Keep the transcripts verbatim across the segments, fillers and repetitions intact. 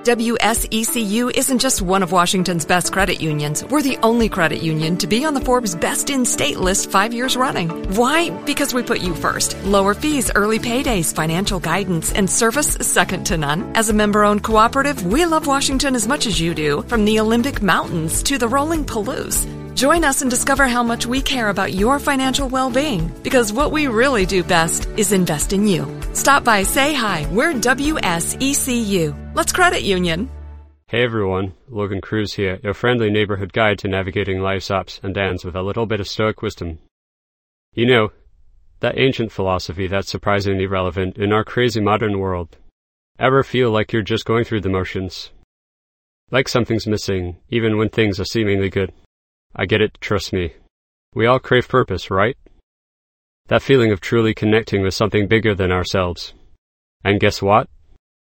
W S E C U isn't just one of Washington's best credit unions. We're the only credit union to be on the Forbes Best in State list five years running. Why? Because we put you first. Lower fees, early paydays, financial guidance, and service second to none. As a member-owned cooperative, we love Washington as much as you do, from the Olympic Mountains to the rolling Palouse. Join us and discover how much we care about your financial well-being, because what we really do best is invest in you. Stop by, say hi. We're W S E C U. Let's credit union. Hey everyone, Logan Cruz here, your friendly neighborhood guide to navigating life's ups and downs with a little bit of stoic wisdom. You know, that ancient philosophy that's surprisingly relevant in our crazy modern world. Ever feel like you're just going through the motions? Like something's missing, even when things are seemingly good? I get it, trust me. We all crave purpose, right? That feeling of truly connecting with something bigger than ourselves. And guess what?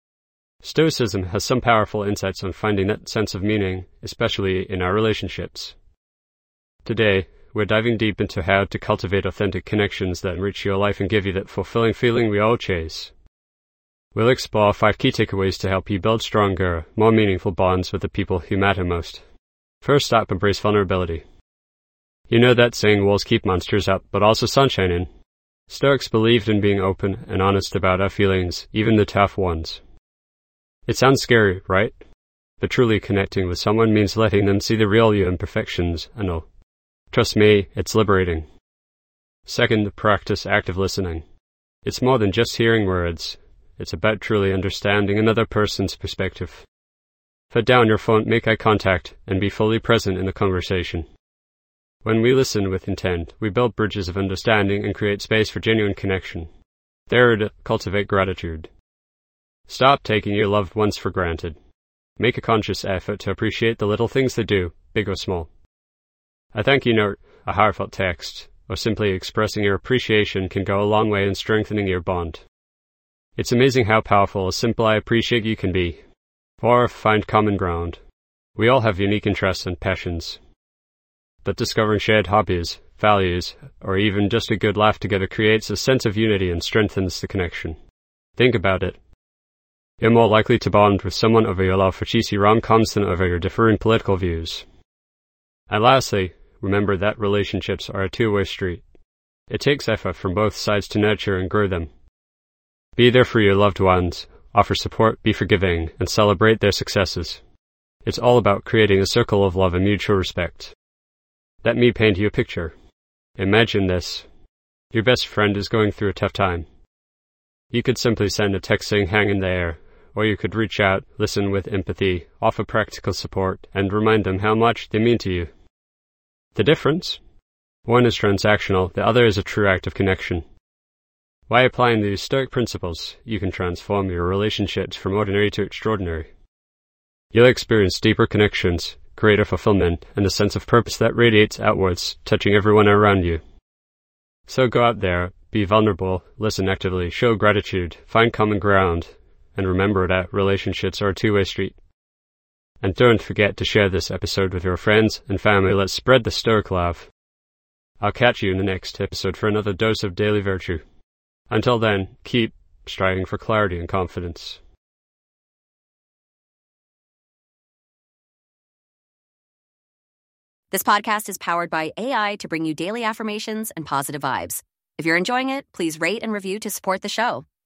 Stoicism has some powerful insights on finding that sense of meaning, especially in our relationships. Today, we're diving deep into how to cultivate authentic connections that enrich your life and give you that fulfilling feeling we all chase. We'll explore five key takeaways to help you build stronger, more meaningful bonds with the people who matter most. First up, embrace vulnerability. You know that saying, walls keep monsters up, but also sunshine in. Stoics believed in being open and honest about our feelings, even the tough ones. It sounds scary, right? But truly connecting with someone means letting them see the real you imperfections and all. Trust me, it's liberating. Second, practice active listening. It's more than just hearing words. It's about truly understanding another person's perspective. Put down your phone, make eye contact, and be fully present in the conversation. When we listen with intent, we build bridges of understanding and create space for genuine connection. Third, cultivate gratitude. Stop taking your loved ones for granted. Make a conscious effort to appreciate the little things they do, big or small. A thank you note, a heartfelt text, or simply expressing your appreciation can go a long way in strengthening your bond. It's amazing how powerful a simple I appreciate you can be. Or find common ground. We all have unique interests and passions. But discovering shared hobbies, values, or even just a good laugh together creates a sense of unity and strengthens the connection. Think about it. You're more likely to bond with someone over your love for cheesy rom-coms than over your differing political views. And lastly, remember that relationships are a two-way street. It takes effort from both sides to nurture and grow them. Be there for your loved ones. Offer support, be forgiving, and celebrate their successes. It's all about creating a circle of love and mutual respect. Let me paint you a picture. Imagine this. Your best friend is going through a tough time. You could simply send a text saying hang in there, or you could reach out, listen with empathy, offer practical support, and remind them how much they mean to you. The difference? One is transactional, the other is a true act of connection. By applying these Stoic principles, you can transform your relationships from ordinary to extraordinary. You'll experience deeper connections, greater fulfillment, and a sense of purpose that radiates outwards, touching everyone around you. So go out there, be vulnerable, listen actively, show gratitude, find common ground, and remember that relationships are a two-way street. And don't forget to share this episode with your friends and family. Let's spread the Stoic love. I'll catch you in the next episode for another dose of daily virtue. Until then, keep striving for clarity and confidence. This podcast is powered by A I to bring you daily affirmations and positive vibes. If you're enjoying it, please rate and review to support the show.